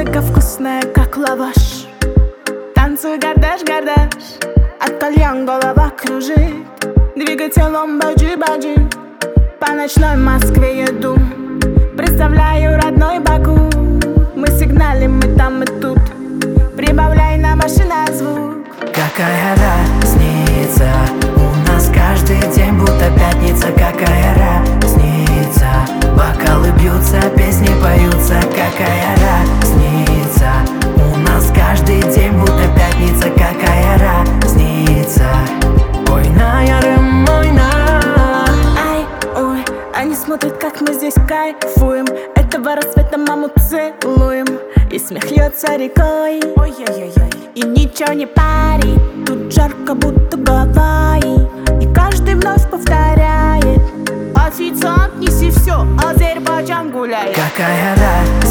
Музыка вкусная, как лаваш. Танцуй, гордаш, гордаш. От кальян голова кружит. Двигай телом, баджи-баджи. По ночной Москве еду. Представляю родной Баку. Мы сигналим, мы там и тут. Прибавляй на машинах звук. Какая разница? У нас каждый день будто пятница. Какая разница? Бокалы бьются, песни поются. Какая разница? У нас каждый день будто пятница. Какая разница? Ой, на ярым, ой, на. Ай, ой, они смотрят, как мы здесь кайфуем. Этого рассвета маму целуем. И смех льется рекой. Ой-ой-ой-ой. И ничего не парит. Тут жарко, будто Гавайи. И каждый вновь повторяет: официант, неси все, Азербайджан гуляет. Какая разница?